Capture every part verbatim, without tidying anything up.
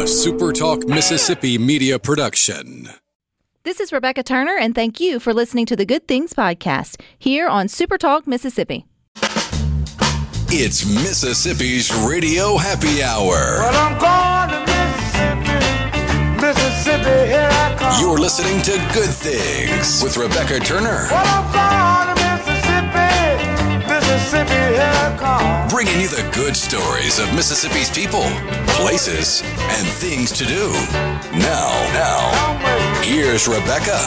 A Super Talk Mississippi media production. This is Rebecca Turner, and thank you for listening to the Good Things Podcast here on Super Talk Mississippi. It's Mississippi's Radio Happy Hour. Well, I'm going to Mississippi, Mississippi, here I come. You're listening to Good Things with Rebecca Turner. Well, I'm going to Mississippi, Mississippi, here I come. Bringing you the good stories of Mississippi's people, places, and things to do. Now, now, here's Rebecca.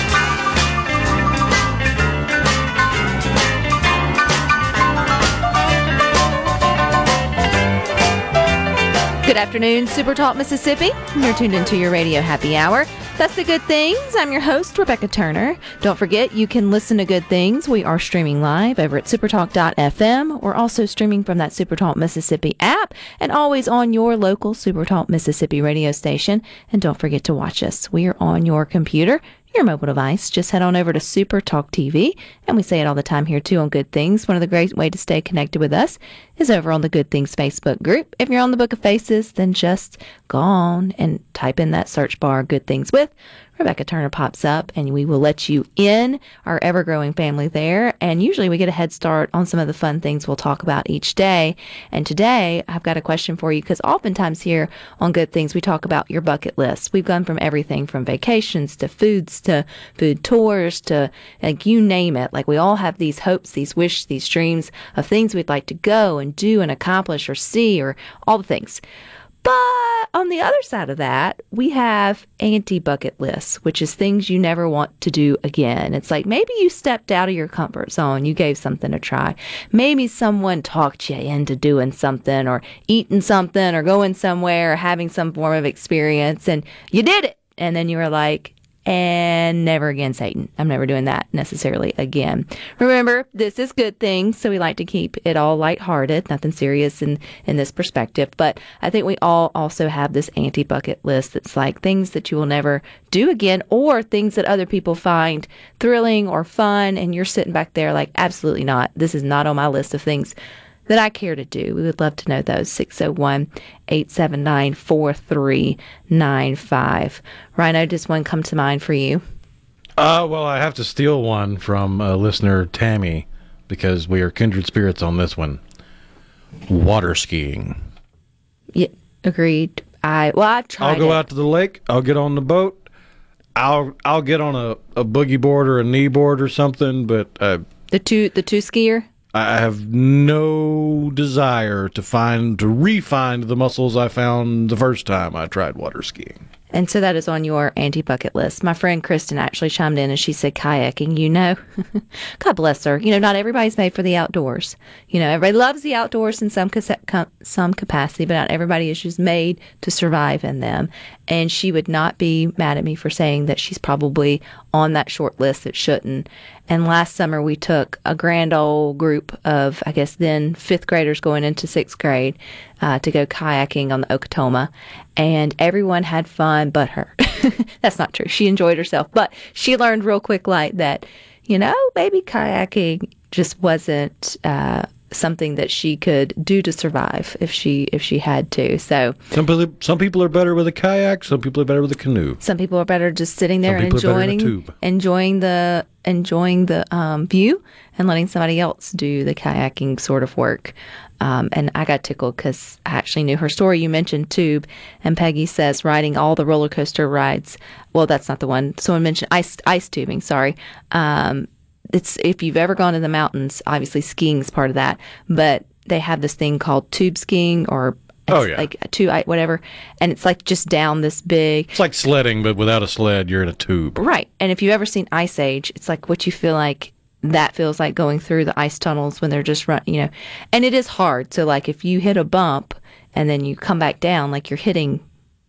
Good afternoon, Super Talk Mississippi. You're tuned into your Radio Happy Hour. That's the Good Things. I'm your host, Rebecca Turner. Don't forget, you can listen to Good Things. We are streaming live over at supertalk dot f m. We're also streaming from that Supertalk Mississippi app and always on your local Supertalk Mississippi radio station. And don't forget to watch us. We are on your computer, your mobile device. Just head on over to Supertalk T V, and we say it all the time here too on Good Things. One of the great ways to stay connected with us is over on the Good Things Facebook group. If you're on the Book of Faces, then just go on and type in that search bar, Good Things with Rebecca Turner pops up, and we will let you in our ever-growing family there. And usually we get a head start on some of the fun things we'll talk about each day. And today I've got a question for you, because oftentimes here on Good Things we talk about your bucket list. We've gone from everything from vacations to foods to food tours to, like, you name it. Like, we all have these hopes, these wishes, these dreams of things we'd like to go and do and accomplish or see, or all the things. But on the other side of that, we have anti-bucket lists, which is things you never want to do again. It's like maybe you stepped out of your comfort zone. You gave something a try. Maybe someone talked you into doing something or eating something or going somewhere or having some form of experience, and you did it. And then you were like, and never again, Satan. I'm never doing that necessarily again. Remember, this is Good Things, so we like to keep it all lighthearted, nothing serious in, in this perspective. But I think we all also have this anti-bucket list that's like things that you will never do again, or things that other people find thrilling or fun, and you're sitting back there like, absolutely not. This is not on my list of things that I care to do. We would love to know those. six oh one, eight seven nine, four three nine five. Rhino, does one come to mind for you? Uh, well, I have to steal one from uh, listener Tammy, because we are kindred spirits on this one. Water skiing. Yeah, agreed. I well, I've tried I'll go it. out to the lake. I'll get on the boat. I'll I'll get on a, a boogie board or a knee board or something, but uh, the two the two skier. I have no desire to find, to re-find the muscles I found the first time I tried water skiing. And so that is on your anti-bucket list. My friend Kristen actually chimed in and she said kayaking. You know, God bless her. You know, not everybody's made for the outdoors. You know, everybody loves the outdoors in some some capacity, but not everybody is just made to survive in them. And she would not be mad at me for saying that she's probably on that short list that shouldn't. And last summer we took a grand old group of, I guess then fifth graders going into sixth grade uh, to go kayaking on the Okatoma. And everyone had fun but her. That's not true. She enjoyed herself. But she learned real quick like that, you know, maybe kayaking just wasn't uh, something that she could do to survive if she if she had to. So some people, some people are better with a kayak. Some people are better with a canoe. Some people are better just sitting there and enjoying enjoying enjoying the enjoying the um, view and letting somebody else do the kayaking sort of work. Um, and I got tickled because I actually knew her story. You mentioned tube, and Peggy says riding all the roller coaster rides. Well, that's not the one. Someone mentioned ice ice tubing. Sorry. Um, it's if you've ever gone to the mountains, obviously skiing is part of that. But they have this thing called tube skiing, or it's oh yeah, like a two whatever, and it's like just down this big. It's like sledding, but without a sled, you're in a tube. Right. And if you've ever seen Ice Age, it's like what you feel like. That feels like going through the ice tunnels when they're just run, you know, and it is hard. So like if you hit a bump and then you come back down, like you're hitting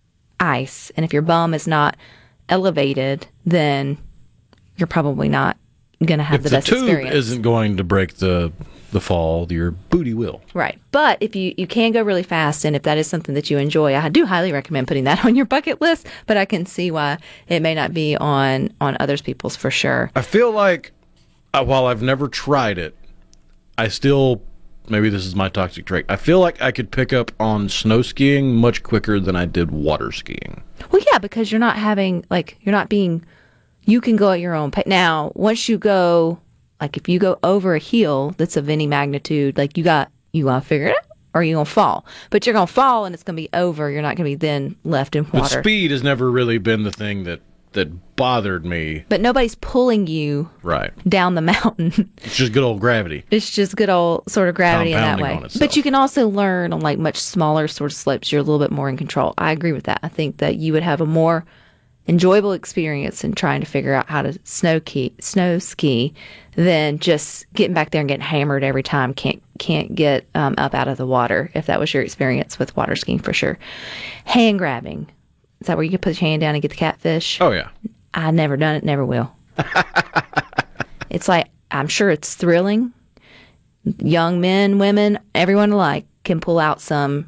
ice. And if your bum is not elevated, then you're probably not going to have if the, the best tube experience. Isn't going to break the the fall, your booty will. Right. But if you, you can go really fast, and if that is something that you enjoy, I do highly recommend putting that on your bucket list, but I can see why it may not be on, on others people's for sure. I feel like, uh, while I've never tried it, I still maybe this is my toxic trait. I feel like I could pick up on snow skiing much quicker than I did water skiing. Well, yeah, because you're not having, like, you're not being, you can go at your own pace. Now, once you go, like, if you go over a hill that's of any magnitude, like, you got, you got to figure it out, or you're going to fall. But you're going to fall, and it's going to be over. You're not going to be then left in water. But speed has never really been the thing that, that bothered me. But nobody's pulling you right down the mountain. It's just good old gravity. It's just good old sort of gravity in that Compounding way. on itself. But you can also learn on like much smaller sort of slopes. You're a little bit more in control. I agree with that. I think that you would have a more enjoyable experience in trying to figure out how to snow key, snow ski than just getting back there and getting hammered every time. Can't can't get um, up out of the water. If that was your experience with water skiing, for sure. Hand grabbing. Is that where you can put your hand down and get the catfish? Oh, yeah. I've never done it, never will. It's like, I'm sure it's thrilling. Young men, women, everyone alike can pull out some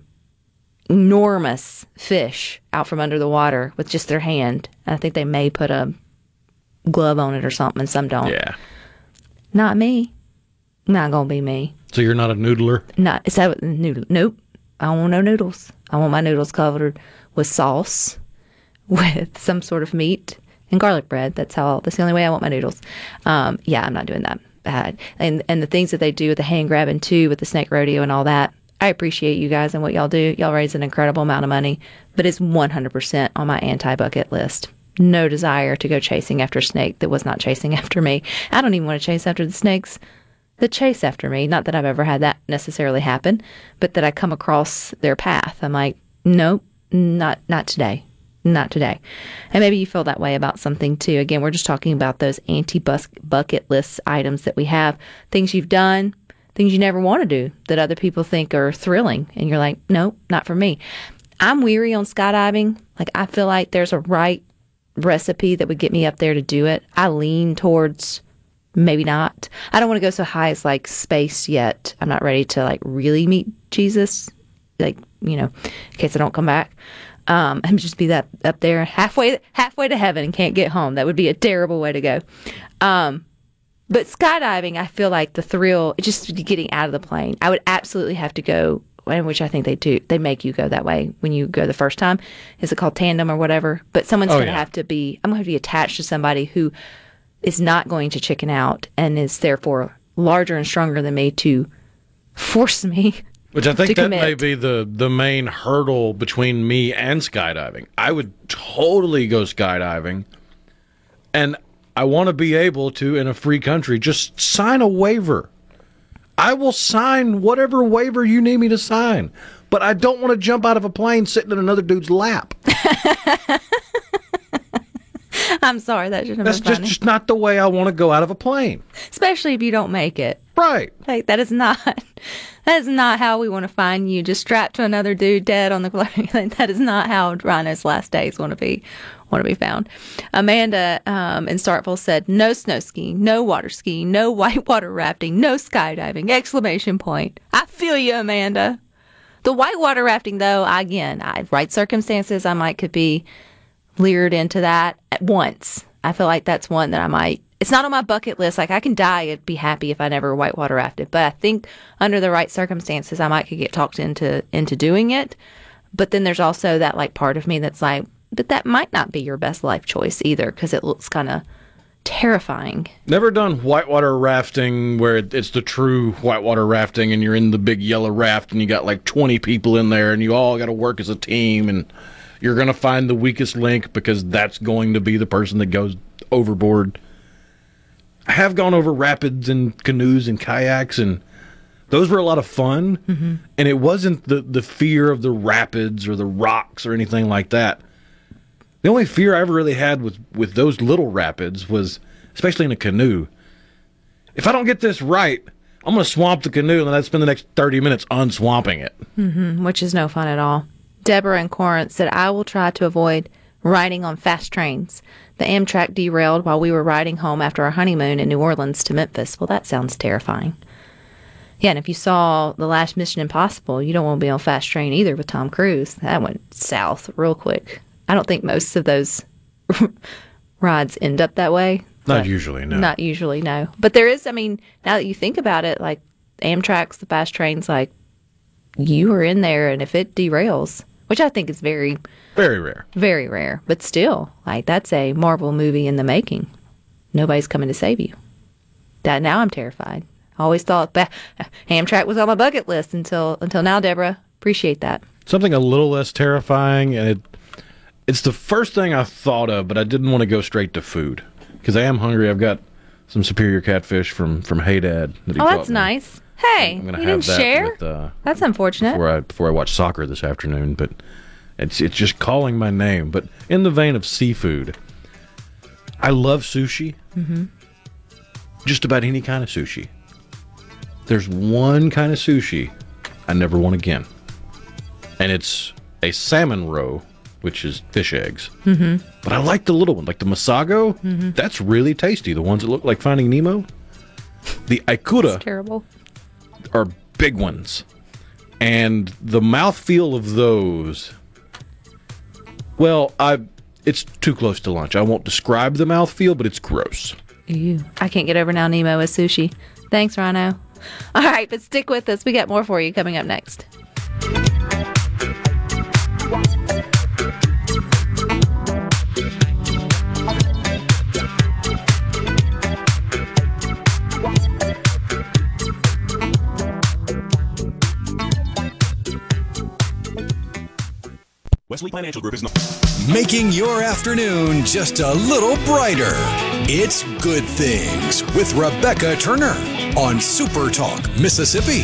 enormous fish out from under the water with just their hand. I think they may put a glove on it or something, and some don't. Yeah. Not me. Not gonna be me. So you're not a noodler? Not, is that what, noodle? Nope. I don't want no noodles. I want my noodles covered with sauce, with some sort of meat and garlic bread. That's how. That's the only way I want my noodles. Um, yeah, I'm not doing that. Bad. And and the things that they do with the hand grabbing too, with the snake rodeo and all that. I appreciate you guys and what y'all do. Y'all raise an incredible amount of money, but it's one hundred percent on my anti-bucket list. No desire to go chasing after a snake that was not chasing after me. I don't even want to chase after the snakes that chase after me. Not that I've ever had that necessarily happen, but that I come across their path. I'm like, nope, not not today. Not today. And maybe you feel that way about something too. Again, we're just talking about those anti-bucket list items that we have. Things you've done, things you never want to do that other people think are thrilling. And you're like, nope, not for me. I'm weary on skydiving. Like, I feel like there's a right recipe that would get me up there to do it. I lean towards maybe not. I don't want to go so high as like space yet. I'm not ready to like really meet Jesus, like, you know, in case I don't come back. Um, and just be that up there halfway halfway to heaven and can't get home. That would be a terrible way to go. Um, but skydiving, I feel like the thrill, just getting out of the plane. I would absolutely have to go, which I think they do. They make you go that way when you go the first time. Is it called tandem or whatever? But someone's Oh, going to yeah. have to be, I'm going to have to be attached to somebody who is not going to chicken out and is therefore larger and stronger than me to force me. Which I think to that commit. may be the, the main hurdle between me and skydiving. I would totally go skydiving, and I want to be able to, in a free country, just sign a waiver. I will sign whatever waiver you need me to sign, but I don't want to jump out of a plane sitting in another dude's lap. I'm sorry, that shouldn't have That's been just, funny. just not the way I want to go out of a plane. Especially if you don't make it. Right. Like, that is not, that is not how we want to find you, just strapped to another dude dead on the floor. Like, that is not how Rhino's last days want to be, want to be found. Amanda um, in Starkville said, no snow skiing, no water skiing, no whitewater rafting, no skydiving, exclamation point. I feel you, Amanda. The whitewater rafting, though, I, again, I, right circumstances, I might could be leered into that at once. I feel like that's one that I might, it's not on my bucket list. Like, I can die and be happy if I never whitewater rafted. But I think under the right circumstances, I might could get talked into into doing it. But then there's also that like part of me that's like, but that might not be your best life choice either, because it looks kind of terrifying. Never done whitewater rafting where it- it's the true whitewater rafting and you're in the big yellow raft and you got like twenty people in there and you all got to work as a team and you're going to find the weakest link because that's going to be the person that goes overboard. I have gone over rapids and canoes and kayaks, and those were a lot of fun. Mm-hmm. And it wasn't the, the fear of the rapids or the rocks or anything like that. The only fear I ever really had with, with those little rapids was, especially in a canoe, if I don't get this right, I'm going to swamp the canoe and then I'd spend the next thirty minutes unswamping it. Mm-hmm, which is no fun at all. Deborah in Corinth said, I will try to avoid riding on fast trains. The Amtrak derailed while we were riding home after our honeymoon in New Orleans to Memphis. Well, that sounds terrifying. Yeah, and if you saw the last Mission Impossible, you don't want to be on fast train either with Tom Cruise. That went south real quick. I don't think most of those rides end up that way. Not but usually, no. Not usually, no. But there is, I mean, now that you think about it, like Amtrak's the fast trains, like, you are in there, and if it derails, which I think is very, Very rare. very rare, but still, like, that's a Marvel movie in the making. Nobody's coming to save you. That now I'm terrified. I always thought that Amtrak was on my bucket list until until now, Deborah. Appreciate that. Something a little less terrifying, and it it's the first thing I thought of, but I didn't want to go straight to food because I am hungry. I've got some Superior catfish from from Hey Dad. That he Oh, brought that's me. nice. Hey, I'm gonna you have didn't that share? with, uh, That's unfortunate. before I before I watch soccer this afternoon. But it's it's just calling my name. But in the vein of seafood, I love sushi. Mm-hmm. Just about any kind of sushi. There's one kind of sushi I never want again, and it's a salmon roe, which is fish eggs. Mm-hmm. But I like the little one, like the Masago. Mm-hmm. That's really tasty. The ones that look like Finding Nemo. The Ikura Terrible. are big ones, and the mouthfeel of those. Well, I it's too close to lunch. I won't describe the mouthfeel, but it's gross. Ew. I can't get over now Nemo is sushi. Thanks, Rhino. All right, but stick with us. We got more for you coming up next. Wesley Financial Group is not making your afternoon just a little brighter. It's Good Things with Rebecca Turner on Super Talk, Mississippi.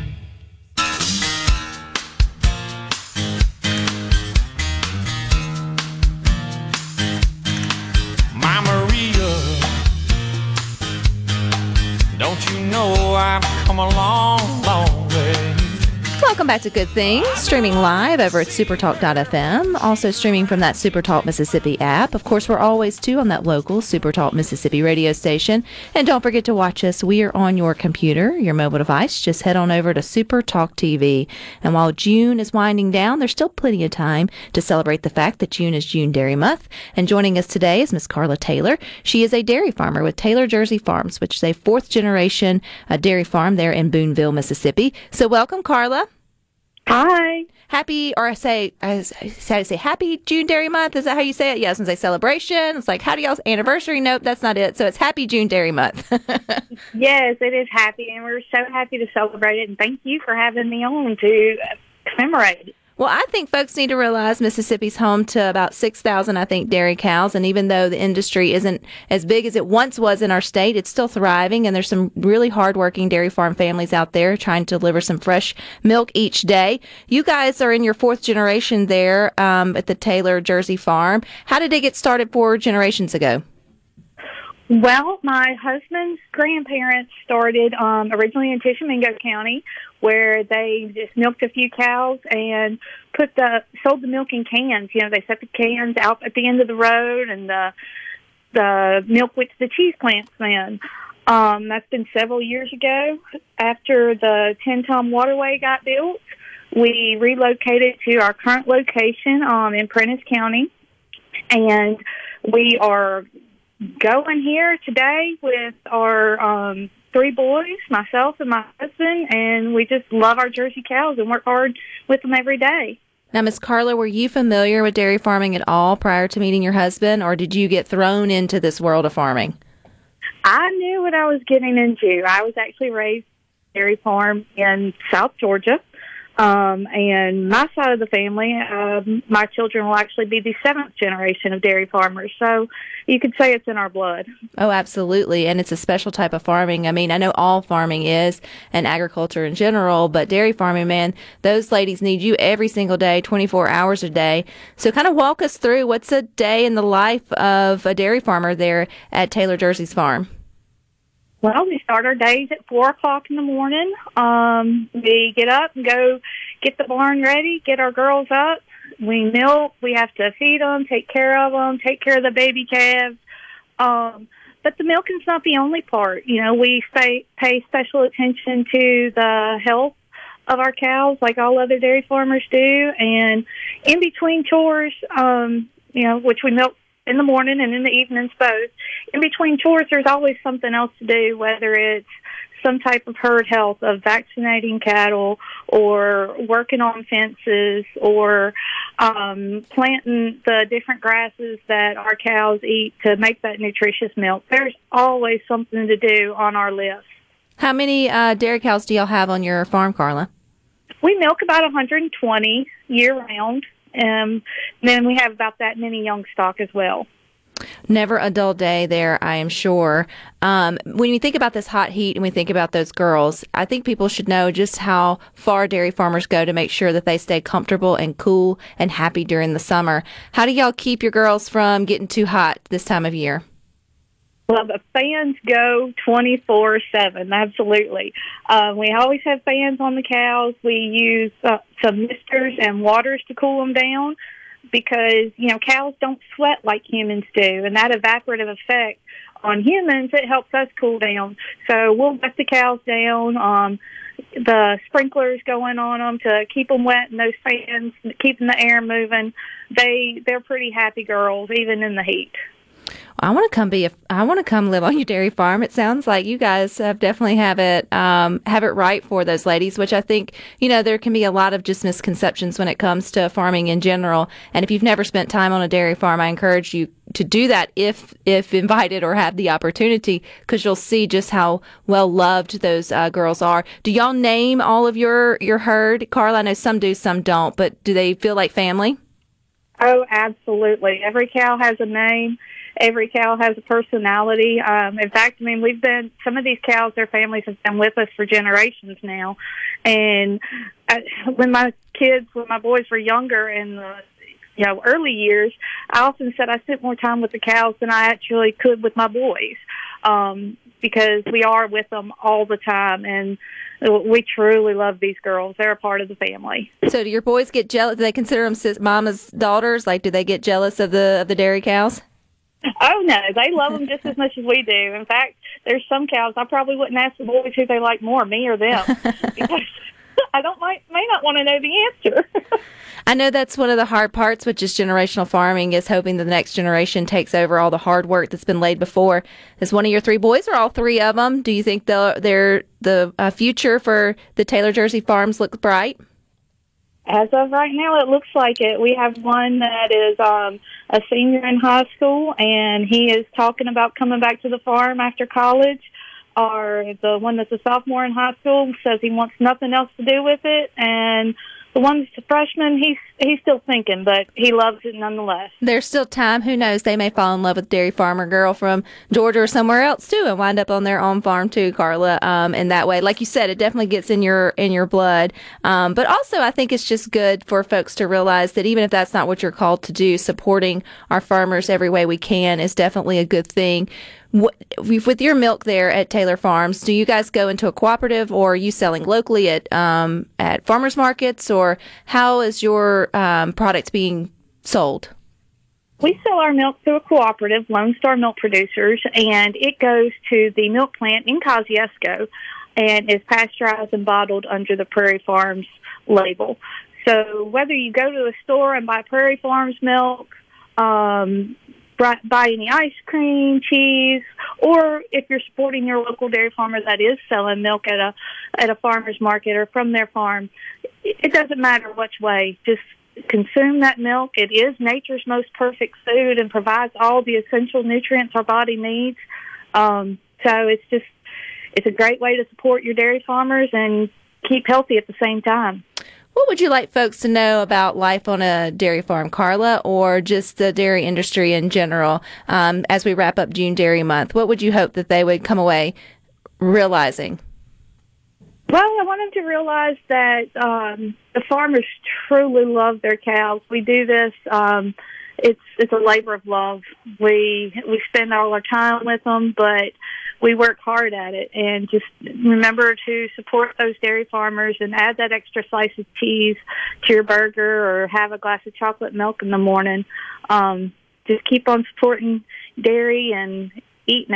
My Maria, don't you know I've come a long, long way? Welcome back to Good Things, streaming live over at supertalk dot f m, also streaming from that Supertalk Mississippi app. Of course, we're always, too, on that local Supertalk Mississippi radio station. And don't forget to watch us. We are on your computer, your mobile device. Just head on over to Supertalk T V. And while June is winding down, there's still plenty of time to celebrate the fact that June is June Dairy Month. And joining us today is Miss Carla Taylor. She is a dairy farmer with Taylor Jersey Farms, which is a fourth-generation uh, dairy farm there in Boonville, Mississippi. So welcome, Carla. Hi. Happy, or I say, I say, I say Happy June Dairy Month. Is that how you say it? Yeah, I was going to say celebration. It's like, how do y'all's anniversary? Nope, that's not it. So it's Happy June Dairy Month. Yes, it is happy, and we're so happy to celebrate it. And thank you for having me on to commemorate it. Well, I think folks need to realize Mississippi's home to about six thousand, I think, dairy cows. And even though the industry isn't as big as it once was in our state, it's still thriving. And there's some really hardworking dairy farm families out there trying to deliver some fresh milk each day. You guys are in your fourth generation there um, at the Taylor Jersey Farm. How did it get started four generations ago? Well, my husband's grandparents started um, originally in Tishomingo County, where they just milked a few cows and put the sold the milk in cans. You know, they set the cans out at the end of the road, and the the milk went to the cheese plants. Then um, that's been several years ago. After the Ten-Tom Waterway got built, we relocated to our current location um, in Prentiss County, and we are going here today with our um, three boys, myself and my husband, and we just love our Jersey cows and work hard with them every day. Now, Miss Carla, were you familiar with dairy farming at all prior to meeting your husband, or did you get thrown into this world of farming? I knew what I was getting into. I was actually raised on a dairy farm in South Georgia. Um, and my side of the family, um, my children will actually be the seventh generation of dairy farmers. So you could say it's in our blood. Oh, absolutely. And it's a special type of farming. I mean, I know all farming is, and agriculture in general, but dairy farming, man, those ladies need you every single day, twenty-four hours a day. So kind of walk us through what's a day in the life of a dairy farmer there at Taylor Jersey's farm. Well, we start our days at four o'clock in the morning. Um, we get up and go get the barn ready, get our girls up. We milk. We have to feed them, take care of them, take care of the baby calves. Um, but the milking's not the only part. You know, we stay, pay special attention to the health of our cows like all other dairy farmers do. And in between chores, um, you know, which we milk in the morning and in the evenings both. In between chores, there's always something else to do, whether it's some type of herd health of vaccinating cattle or working on fences or um, planting the different grasses that our cows eat to make that nutritious milk. There's always something to do on our list. How many uh, dairy cows do y'all have on your farm, Carla? We milk about one hundred twenty year-round, and then we have about that many young stock as well. Never a dull day there, I am sure. Um, when you think about this hot heat and we think about those girls, I think people should know just how far dairy farmers go to make sure that they stay comfortable and cool and happy during the summer. How do y'all keep your girls from getting too hot this time of year? Well, the fans go twenty-four seven, absolutely. Uh, we always have fans on the cows. We use uh, some misters and waters to cool them down, because, you know, cows don't sweat like humans do, and that evaporative effect on humans, it helps us cool down. So we'll let the cows down, um, the sprinklers going on them to keep them wet, and those fans keeping the air moving. They, they're pretty happy girls, even in the heat. I want to come be a, I want to come live on your dairy farm. It sounds like you guys have definitely have it um, have it right for those ladies, which I think, you know, there can be a lot of just misconceptions when it comes to farming in general. And if you've never spent time on a dairy farm, I encourage you to do that if if invited or have the opportunity, because you'll see just how well loved those uh, girls are. Do y'all name all of your your herd, Carla? I know some do, some don't, but do they feel like family? Oh, absolutely. Every cow has a name. Every cow has a personality. Um, in fact, I mean, we've been, some of these cows, their families have been with us for generations now. And I, when my kids, when my boys were younger in the, you know, early years, I often said I spent more time with the cows than I actually could with my boys, um, because we are with them all the time. And we truly love these girls. They're a part of the family. So do your boys get jealous? Do they consider them sis- mama's daughters? Like, do they get jealous of the of the dairy cows? Oh, no, they love them just as much as we do. In fact, there's some cows I probably wouldn't ask the boys who they like more, me or them, because I don't might, may not want to know the answer. I know that's one of the hard parts with just generational farming, is hoping that the next generation takes over all the hard work that's been laid before. Is one of your three boys, or all three of them? Do you think they're, they're the uh, future for the Taylor Jersey farms looks bright? As of right now, it looks like it. We have one that is um, a senior in high school, and he is talking about coming back to the farm after college. Or the one that's a sophomore in high school says he wants nothing else to do with it. And the one that's a freshman, he's he's still thinking, but he loves it nonetheless. There's still time. Who knows? They may fall in love with a dairy farmer girl from Georgia or somewhere else too, and wind up on their own farm too, Carla. Um, in that way, like you said, it definitely gets in your in your blood. Um, but also, I think it's just good for folks to realize that even if that's not what you're called to do, supporting our farmers every way we can is definitely a good thing. What, with your milk there at Taylor Farms, do you guys go into a cooperative, or are you selling locally at um, at farmers markets, or how is your um, product being sold? We sell our milk through a cooperative, Lone Star Milk Producers, and it goes to the milk plant in Kosciuszko and is pasteurized and bottled under the Prairie Farms label. So whether you go to a store and buy Prairie Farms milk, um, buy any ice cream, cheese, or if you're supporting your local dairy farmer that is selling milk at a at a farmer's market or from their farm, it doesn't matter which way. Just consume that milk. It is nature's most perfect food and provides all the essential nutrients our body needs. Um, so it's just it's a great way to support your dairy farmers and keep healthy at the same time. What would you like folks to know about life on a dairy farm, Carla, or just the dairy industry in general um, as we wrap up June Dairy Month? What would you hope that they would come away realizing? Well, I want them to realize that um, the farmers truly love their cows. We do this. Um, it's it's a labor of love. We we spend all our time with them, but we work hard at it. And just remember to support those dairy farmers and add that extra slice of cheese to your burger, or have a glass of chocolate milk in the morning. Um, just keep on supporting dairy and eating it.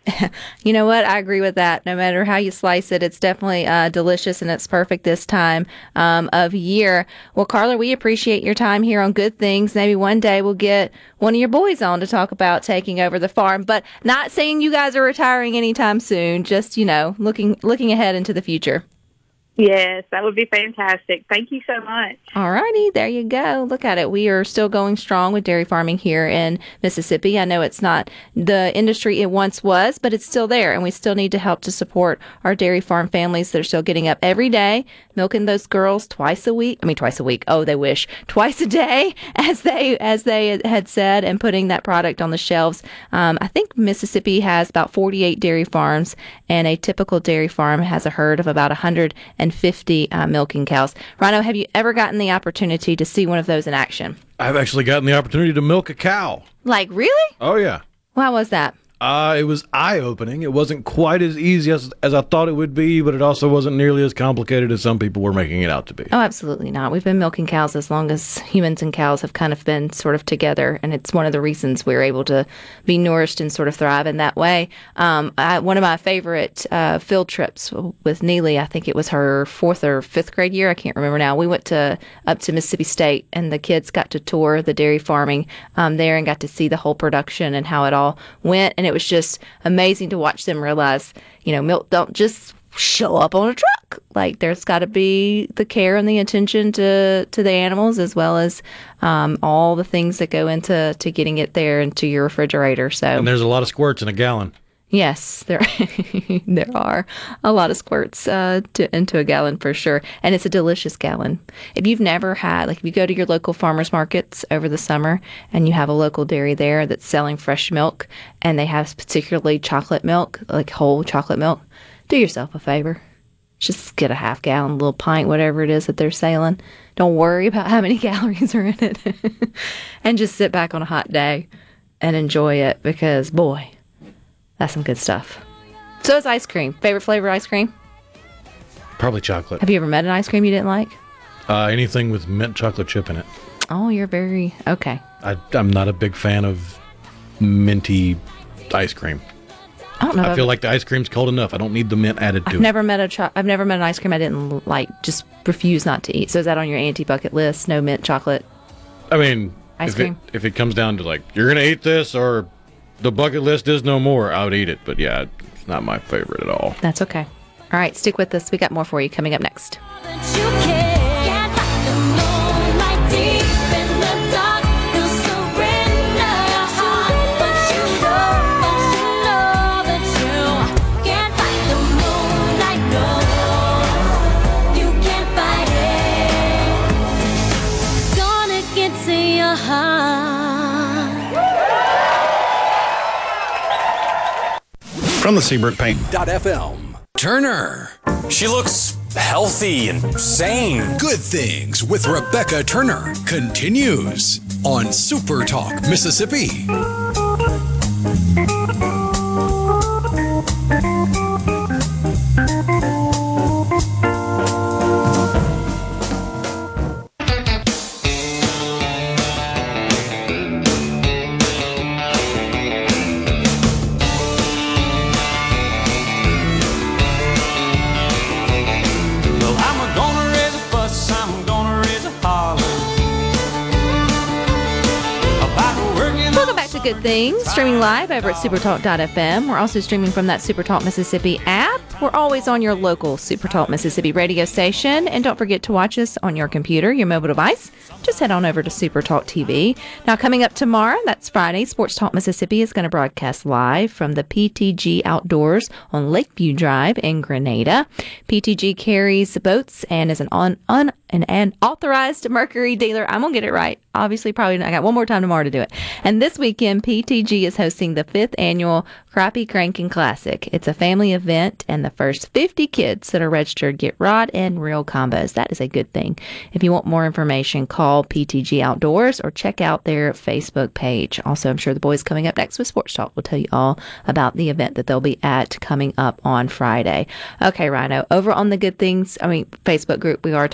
You know what? I agree with that. No matter how you slice it, it's definitely uh, delicious, and it's perfect this time um, of year. Well, Carla, we appreciate your time here on Good Things. Maybe one day we'll get one of your boys on to talk about taking over the farm, but not saying you guys are retiring anytime soon. Just, you know, looking looking ahead into the future. Yes, that would be fantastic. Thank you so much. All righty, there you go. Look at it. We are still going strong with dairy farming here in Mississippi. I know it's not the industry it once was, but it's still there, and we still need to help to support our dairy farm families that are still getting up every day, milking those girls twice a week. I mean, twice a week. Oh, they wish. Twice a day, as they as they had said, and putting that product on the shelves. Um, I think Mississippi has about forty-eight dairy farms, and a typical dairy farm has a herd of about one hundred fifty uh, milking cows. Rhino, have you ever gotten the opportunity to see one of those in action? I've actually gotten the opportunity to milk a cow. Like, really? Oh, yeah. How was that? Uh, it was eye-opening. It wasn't quite as easy as, as I thought it would be, but it also wasn't nearly as complicated as some people were making it out to be. Oh, absolutely not. We've been milking cows as long as humans and cows have kind of been sort of together, and it's one of the reasons we're able to be nourished and sort of thrive in that way. Um, I, one of my favorite uh, field trips with Neely, I think it was her fourth or fifth grade year, I can't remember now. We went to up to Mississippi State, and the kids got to tour the dairy farming um, there and got to see the whole production and how it all went, and it was just amazing to watch them realize, you know, milk don't just show up on a truck. Like, there's got to be the care and the attention to, to the animals, as well as um, all the things that go into to getting it there into your refrigerator. So, And there's a lot of squirts in a gallon. yes, there there are a lot of squirts uh, to, into a gallon for sure. And it's a delicious gallon. If you've never had, like if you go to your local farmers markets over the summer and you have a local dairy there that's selling fresh milk, and they have particularly chocolate milk, like whole chocolate milk, do yourself a favor. Just get a half gallon, little pint, whatever it is that they're selling. Don't worry about how many calories are in it. And just sit back on a hot day and enjoy it, because, boy, that's some good stuff. So is ice cream. Favorite flavor ice cream? Probably chocolate. Have you ever met an ice cream you didn't like? Uh, anything with mint chocolate chip in it. Oh, you're very... Okay. I, I'm not a big fan of minty ice cream. I don't know. I feel like the ice cream's cold enough. I don't need the mint added to I've it. never met a cho- I've never met an ice cream I didn't like. Just refuse not to eat. So is that on your anti-bucket list? No mint chocolate I mean, ice if cream? It, if it comes down to, like, you're going to eat this or the bucket list is no more, I would eat it. But yeah, it's not my favorite at all. That's okay. All right, stick with us. We got more for you coming up next. From the Seabrook Paint. F M. Turner. She looks healthy and sane. Good Things with Rebecca Turner continues on Super Talk Mississippi. Well, I'm gonna raise a fuss, I'm gonna raise a holler about working. Welcome back to Good Things, streaming live over at supertalk dot f m. We're also streaming from that Supertalk Mississippi app. We're always on your local Supertalk Mississippi radio station. And don't forget to watch us on your computer, your mobile device. Just head on over to Supertalk T V. Now, coming up tomorrow, that's Friday, Sports Talk Mississippi is going to broadcast live from the P T G Outdoors on Lakeview Drive in Grenada. P T G carries boats and is an on, un, an, an authorized Mercury dealer. I'm going to get it right. Obviously, probably I got one more time tomorrow to do it. And this weekend, P T G is hosting the fifth annual Crappie Cranking Classic. It's a family event, and the first fifty kids that are registered get rod and reel combos. That is a good thing. If you want more information, call P T G Outdoors or check out their Facebook page. Also, I'm sure the boys coming up next with Sports Talk will tell you all about the event that they'll be at coming up on Friday. Okay, Rhino, over on the Good Things, I mean, Facebook group, we are talking about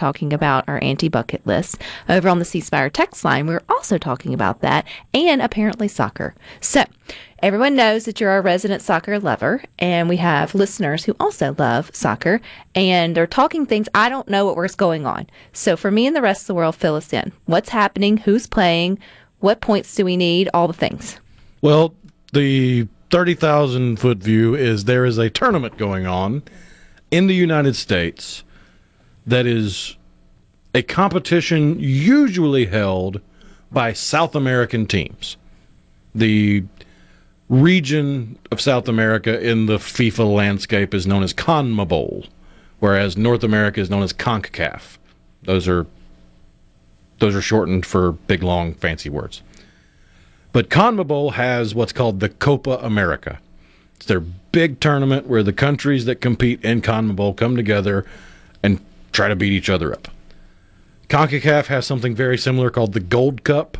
about our anti-bucket list. Over on the C Spire text line, we're also talking about that and apparently soccer. So everyone knows that you're a resident soccer lover, and we have listeners who also love soccer, and they're talking things. I don't know what's going on. So for me and the rest of the world, fill us in. What's happening? Who's playing? What points do we need? All the things. Well, the thirty thousand foot view is there is a tournament going on in the United States that is a competition usually held by South American teams. The region of South America in the FIFA landscape is known as CONMEBOL, whereas North America is known as CONCACAF. Those are those are shortened for big, long, fancy words. But CONMEBOL has what's called the Copa America. It's their big tournament where the countries that compete in CONMEBOL come together and try to beat each other up. CONCACAF has something very similar called the Gold Cup,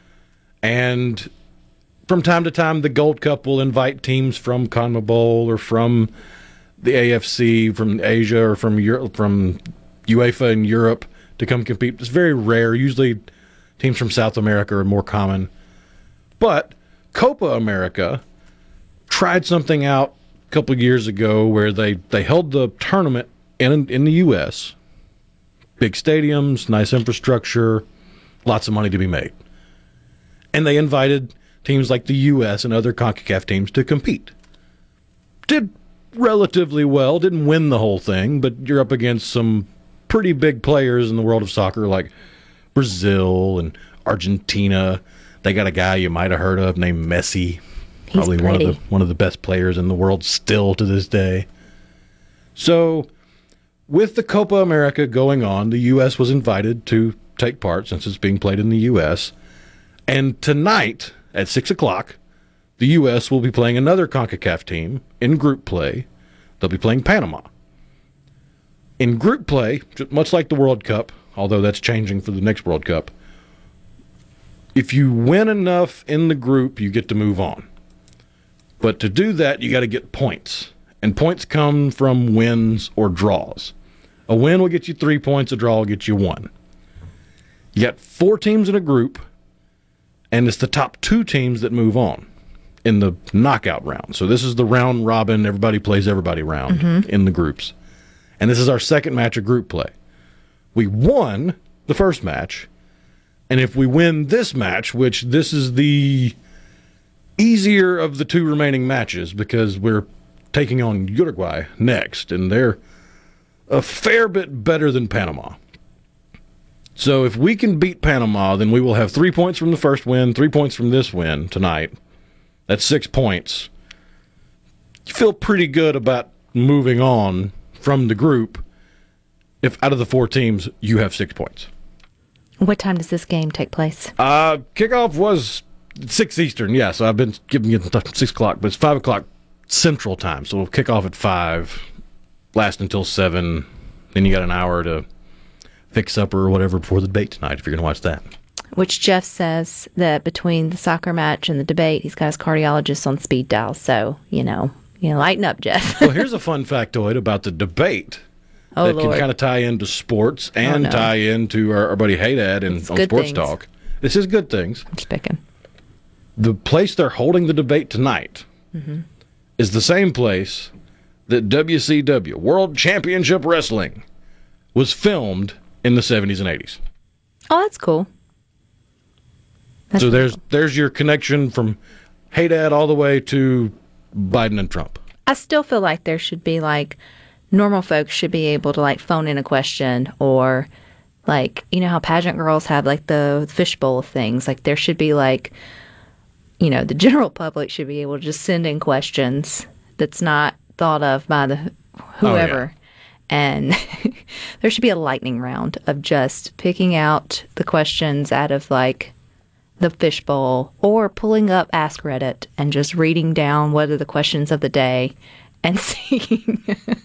and from time to time the Gold Cup will invite teams from CONMEBOL or from the A F C, from Asia, or from Europe, from UEFA in Europe to come compete. It's very rare. Usually teams from South America are more common. But Copa America tried something out a couple of years ago where they, they held the tournament in in the U S Big stadiums, nice infrastructure, lots of money to be made. And they invited teams like the U S and other CONCACAF teams to compete. Did relatively well, didn't win the whole thing, but you're up against some pretty big players in the world of soccer like Brazil and Argentina. They got a guy you might have heard of named Messi. He's Probably one of pretty. the one of the best players in the world still to this day. So with the Copa America going on, the U S was invited to take part since it's being played in the U S And tonight at six o'clock, the U S will be playing another CONCACAF team in group play. They'll be playing Panama. In group play, much like the World Cup, although that's changing for the next World Cup, if you win enough in the group, you get to move on. But to do that, you got to get points. And points come from wins or draws. A win will get you three points, a draw will get you one. You got four teams in a group, and it's the top two teams that move on in the knockout round. So this is the round robin, everybody plays everybody round mm-hmm. in the groups. And this is our second match of group play. We won the first match, and if we win this match, which this is the easier of the two remaining matches because we're taking on Uruguay next, and they're a fair bit better than Panama. So if we can beat Panama, then we will have three points from the first win, three points from this win tonight. That's six points. You feel pretty good about moving on from the group if out of the four teams you have six points. What time does this game take place? Uh, kickoff was six Eastern, yeah, so I've been giving you six o'clock, but it's five o'clock Central Time, so we'll kick off at five, last until seven, then you got an hour to fix supper or whatever before the debate tonight if you're going to watch that. Which Jeff says that between the soccer match and the debate, he's got his cardiologist on speed dial, so, you know, you know, lighten up, Jeff. Well, here's a fun factoid about the debate. Oh, that Lord. can kind of tie into sports and oh, no. tie into our, our buddy Haydad and It's on good Sports things. Talk. This is good things. I'm just picking. The place they're holding the debate tonight mm-hmm. is the same place that W C W, World Championship Wrestling, was filmed in the seventies and eighties. Oh, that's cool. That's so really there's cool. there's your connection from Haydad all the way to Biden and Trump. I still feel like there should be, like, normal folks should be able to, like, phone in a question, or, like, you know how pageant girls have, like, the fishbowl of things. Like, there should be, like, you know, the general public should be able to just send in questions that's not thought of by the whoever. Oh, yeah. And there should be a lightning round of just picking out the questions out of, like, the fishbowl, or pulling up Ask Reddit and just reading down what are the questions of the day and seeing,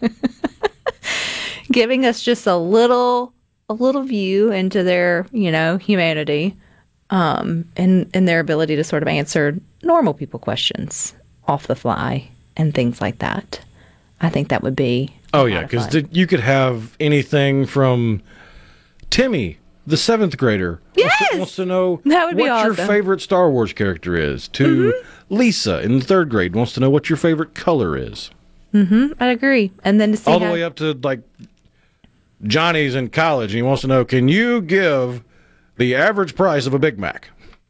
giving us just a little, a little view into their, you know, humanity, um, and, and their ability to sort of answer normal people questions off the fly and things like that. I think that would be Oh, yeah, because you could have anything from Timmy, the seventh grader, wants, Yes! to, wants to know That would be what your awesome. favorite Star Wars character is. To Mm-hmm. Lisa in the third grade wants to know what your favorite color is. I agree. And then to see All the how- way up to like Johnny's in college, and he wants to know, can you give the average price of a Big Mac?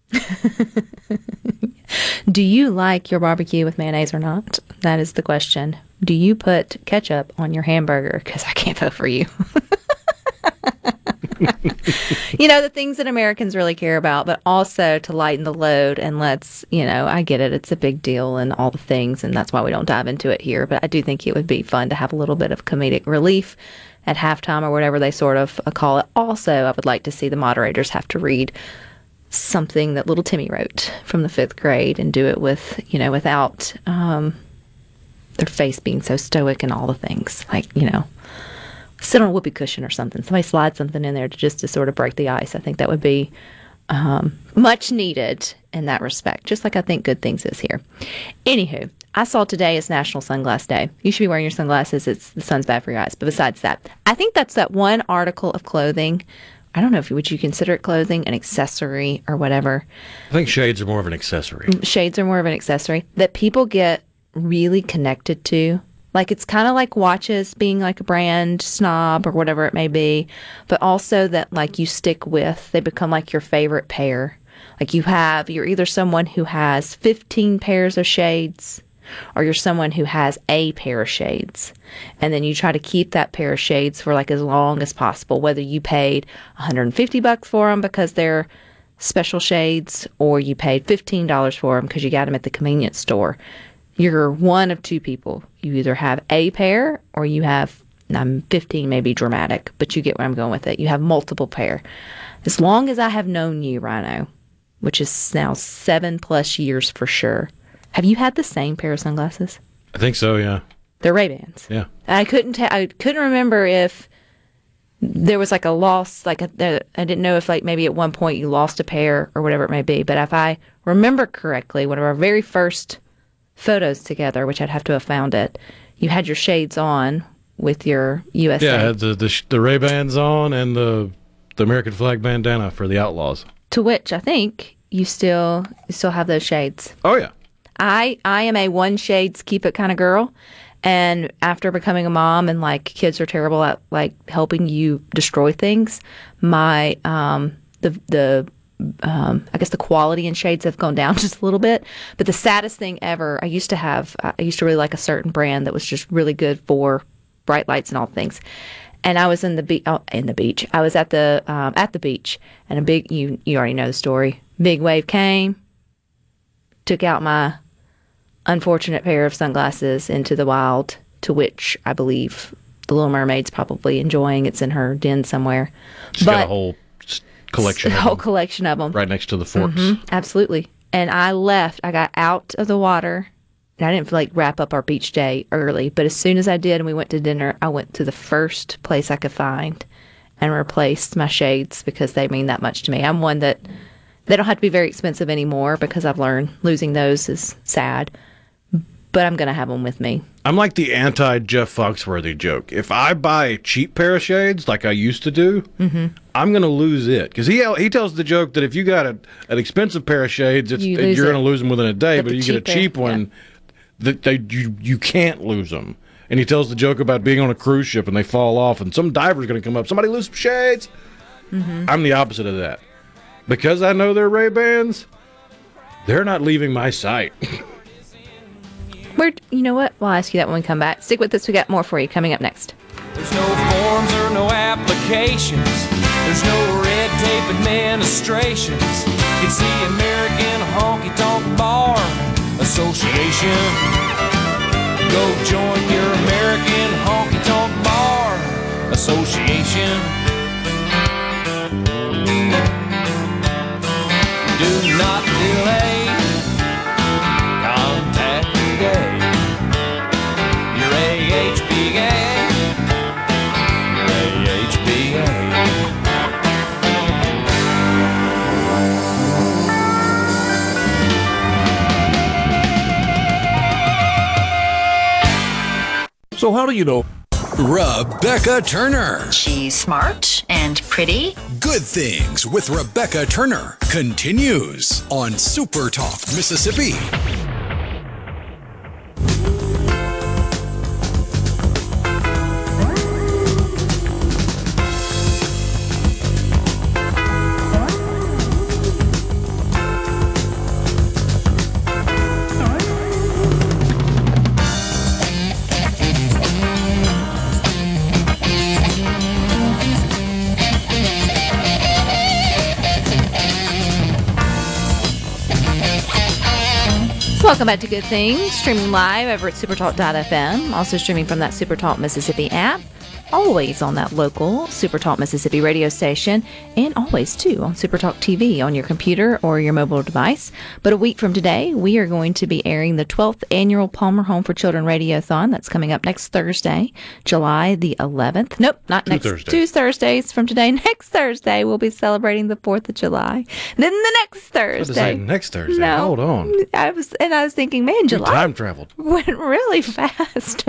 do you like your barbecue with mayonnaise or not? That is the question. Do you put ketchup on your hamburger? Because I can't vote for you. You know, the things that Americans really care about, but also to lighten the load. And let's, you know, I get it. It's a big deal and all the things. And that's why we don't dive into it here. But I do think it would be fun to have a little bit of comedic relief at halftime or whatever they sort of uh, call it. Also, I would like to see the moderators have to read something that little Timmy wrote from the fifth grade and do it with, you know, without um, their face being so stoic and all the things. Like, you know, sit on a whoopee cushion or something. Somebody slide something in there to just to sort of break the ice. I think that would be um, much needed in that respect, just like I think Good Things is here. Anywho, I saw today is National Sunglass Day. You should be wearing your sunglasses. It's the sun's bad for your eyes. But besides that, I think that's that one article of clothing. I don't know if would you consider it clothing, an accessory, or whatever. I think shades are more of an accessory. Shades are more of an accessory that people get really connected to. Like, it's kind of like watches being like a brand snob or whatever it may be, but also that like you stick with, they become like your favorite pair. Like you have, you're either someone who has fifteen pairs of shades or you're someone who has a pair of shades. And then you try to keep that pair of shades for like as long as possible, whether you paid one hundred fifty bucks for them because they're special shades or you paid fifteen dollars for them because you got them at the convenience store. You're one of two people. You either have a pair or you have, um, fifteen may be dramatic, but you get where I'm going with it. You have multiple pair. As long as I have known you, Rhino, which is now seven plus years for sure, have you had the same pair of sunglasses? I think so, yeah. They're Ray-Bans. Yeah. I couldn't ta- I couldn't remember if there was like a loss, like a, the, I didn't know if like maybe at one point you lost a pair or whatever it may be. But if I remember correctly, one of our very first photos together, which I'd have to have found it, you had your shades on with your U S A. Yeah, I had the, the, sh- the Ray-Bans on and the, the American flag bandana for the Outlaws. To which I think you still you still have those shades. Oh, yeah. I I am a one shades keep it kind of girl, and after becoming a mom and like kids are terrible at like helping you destroy things, my um the the um I guess the quality in shades have gone down just a little bit. But the saddest thing ever, I used to have I used to really like a certain brand that was just really good for bright lights and all things. And I was in the be- oh, in the beach. I was at the um, at the beach, and a big you you already know the story. Big wave came, took out my unfortunate pair of sunglasses into the wild, to which I believe the Little Mermaid's probably enjoying. It's in her den somewhere. She's got a whole s- collection a of whole them collection of them. right next to the forks. Mm-hmm, absolutely. And I left. I got out of the water. And I didn't feel like wrap up our beach day early, but as soon as I did and we went to dinner, I went to the first place I could find and replaced my shades because they mean that much to me. I'm one that they don't have to be very expensive anymore because I've learned losing those is sad, but I'm going to have them with me. I'm like the anti-Jeff Foxworthy joke. If I buy a cheap pair of shades like I used to do, mm-hmm. I'm going to lose it. Because he he tells the joke that if you got a, an expensive pair of shades, it's, You you're lose going to it. lose them within a day, But but the you get a cheaper- cheap one, yeah. that they you, you can't lose them. And he tells the joke about being on a cruise ship and they fall off and some diver's going to come up. Somebody lose some shades. Mm-hmm. I'm the opposite of that. Because I know they're Ray-Bans, they're not leaving my sight. Where, you know what? We'll ask you that when we come back. Stick with us. We got more for you coming up next. There's no forms or no applications. There's no red tape administrations. It's the American Honky Tonk Bar Association. Go join your American Honky Tonk Bar Association. Do not delay. Contact today. Your A H B A. Your A H B A. So how do you know? Rebecca Turner. She's smart and pretty. Good Things with Rebecca Turner continues on Super Talk Mississippi. Welcome back to Good Things, streaming live over at supertalk dot f m, also streaming from that Supertalk Mississippi app, always on that local Supertalk Mississippi radio station, and always, too, on Supertalk T V on your computer or your mobile device. But a week from today, we are going to be airing the twelfth annual Palmer Home for Children Radiothon. That's coming up next Thursday, July the eleventh. Nope, not Two next. Thursdays. Two Thursdays from today. Next Thursday, we'll be celebrating the fourth of July. Then the next Thursday. What does that say next Thursday? No. Hold on. I was, and I was thinking, man, You July time traveled. went really fast.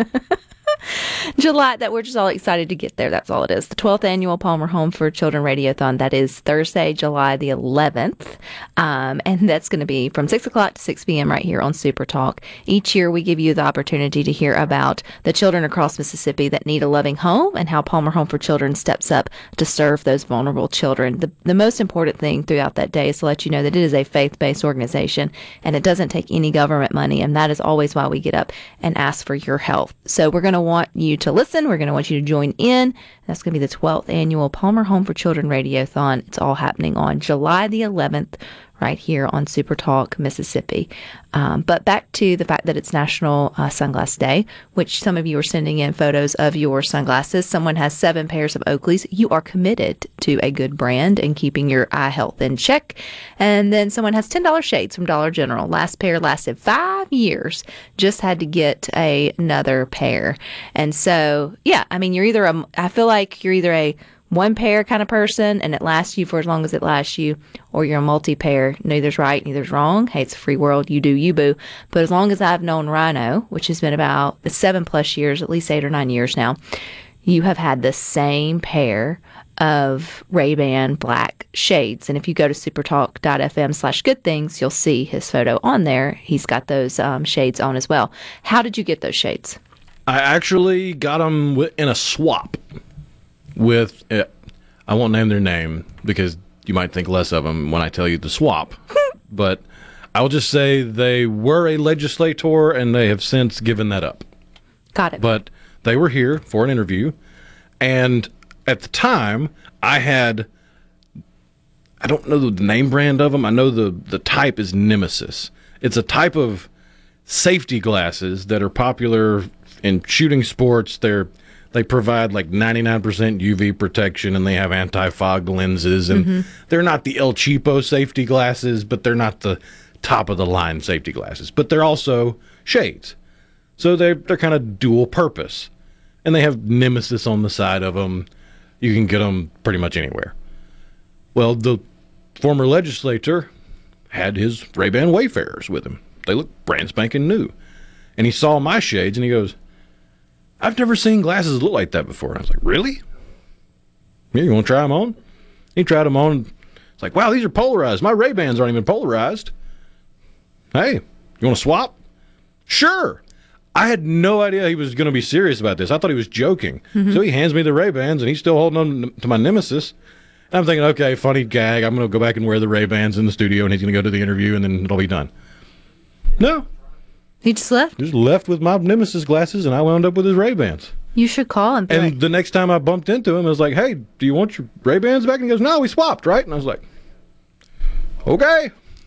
July, that we're just all excited to get there. That's all it is. The twelfth annual Palmer Home for Children Radiothon. That is Thursday, July the eleventh. Um, and that's going to be from six o'clock to six p.m. right here on Super Talk. Each year we give you the opportunity to hear about the children across Mississippi that need a loving home and how Palmer Home for Children steps up to serve those vulnerable children. The, the most important thing throughout that day is to let you know that it is a faith-based organization and it doesn't take any government money. And that is always why we get up and ask for your help. So we're going to want you to listen. We're going to want you to join in. That's going to be the twelfth annual Palmer Home for Children Radiothon. It's all happening on July the eleventh right here on Super Talk Mississippi. Um, but back to the fact that it's National uh, Sunglass Day, which some of you are sending in photos of your sunglasses. Someone has seven pairs of Oakleys. You are committed to a good brand and keeping your eye health in check. And then someone has ten dollars shades from Dollar General. Last pair lasted five years. Just had to get a, another pair. And so, yeah, I mean, you're either a, I feel like you're either a one pair kind of person and it lasts you for as long as it lasts you, or you're a multi-pair. Neither's right, neither's wrong. Hey, it's a free world. You do you, boo. But as long as I've known Rhino, which has been about seven plus years, at least eight or nine years now, you have had the same pair of Ray-Ban black shades. And if you go to supertalk dot f m slash good things, you'll see his photo on there. He's got those um, shades on as well. How did you get those shades? I actually got them in a swap with, uh, I won't name their name because you might think less of them when I tell you the swap. But I'll just say they were a legislator and they have since given that up. Got it. But they were here for an interview. And at the time, I had, I don't know the name brand of them. I know the, the type is Nemesis. It's a type of safety glasses that are popular in shooting sports. They're They provide like ninety-nine percent U V protection, and they have anti-fog lenses. And mm-hmm. they're not the El Cheapo safety glasses, but they're not the top-of-the-line safety glasses. But they're also shades. So they're, they're kind of dual purpose. And they have Nemesis on the side of them. You can get them pretty much anywhere. Well, the former legislator had his Ray-Ban Wayfarers with him. They look brand spanking new. And he saw my shades, and he goes, I've never seen glasses look like that before. And I was like, really? Yeah, you want to try them on? He tried them on. It's like, wow, these are polarized. My Ray-Bans aren't even polarized. Hey, you want to swap? Sure. I had no idea he was going to be serious about this. I thought he was joking. Mm-hmm. So he hands me the Ray-Bans, and he's still holding on to my Nemesis. And I'm thinking, okay, funny gag. I'm going to go back and wear the Ray-Bans in the studio, and he's going to go to the interview, and then it'll be done. No. He just left? Just left with my Nemesis glasses, and I wound up with his Ray-Bans. You should call him. And like, the next time I bumped into him, I was like, hey, do you want your Ray-Bans back? And he goes, no, we swapped, right? And I was like, okay.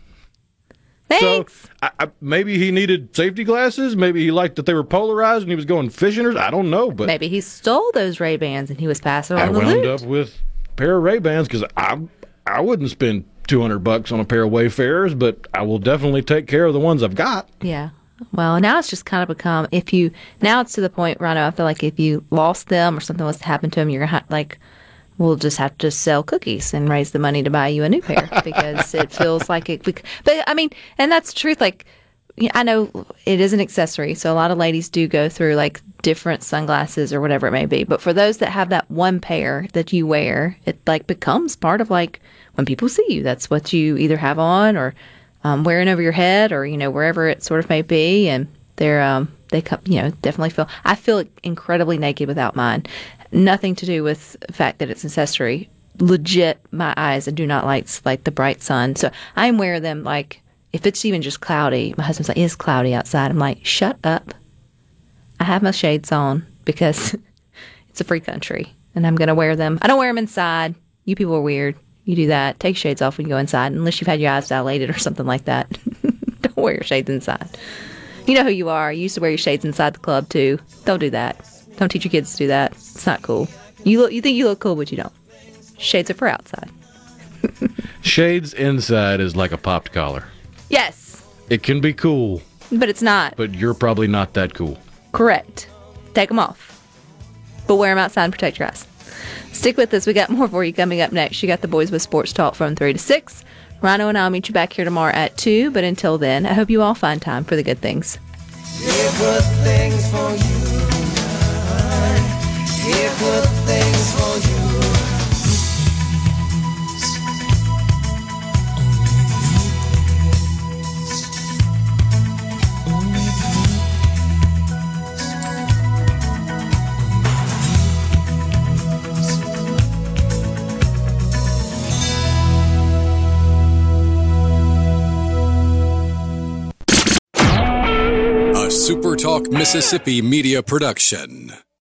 Thanks. So I, I, maybe he needed safety glasses. Maybe he liked that they were polarized and he was going fishing. Or I don't know. But maybe he stole those Ray-Bans and he was passing on I the wound loot. up with a pair of Ray-Bans because I, I wouldn't spend two hundred bucks on a pair of Wayfarers, but I will definitely take care of the ones I've got. Yeah. Well, now it's just kind of become, if you, now it's to the point, Rhino, I feel like if you lost them or something was to happen to them, you're going to like, we'll just have to sell cookies and raise the money to buy you a new pair because it feels like it, but I mean, and that's the truth, like, you know, I know it is an accessory, so a lot of ladies do go through like different sunglasses or whatever it may be. But for those that have that one pair that you wear, it like becomes part of like when people see you. That's what you either have on or um, wearing over your head, or you know wherever it sort of may be. And they're um, they come, you know, definitely feel. I feel incredibly naked without mine. Nothing to do with the fact that it's an accessory. Legit, my eyes do not like like the bright sun, so I wear them like. If it's even just cloudy, my husband's like, it's cloudy outside. I'm like, shut up. I have my shades on because it's a free country and I'm going to wear them. I don't wear them inside. You people are weird. You do that. Take shades off when you go inside, unless you've had your eyes dilated or something like that. Don't wear your shades inside. You know who you are. You used to wear your shades inside the club too. Don't do that. Don't teach your kids to do that. It's not cool. You look. You think you look cool, but you don't. Shades are for outside. Shades inside is like a popped collar. Yes. It can be cool. But it's not. But you're probably not that cool. Correct. Take them off. But wear them outside and protect your eyes. Stick with us. We got more for you coming up next. You got the Boys with Sports Talk from three to six. Rhino and I'll meet you back here tomorrow at two. But until then, I hope you all find time for the good things. Here good things for you. Here good things for you. Super Talk Mississippi Media Production.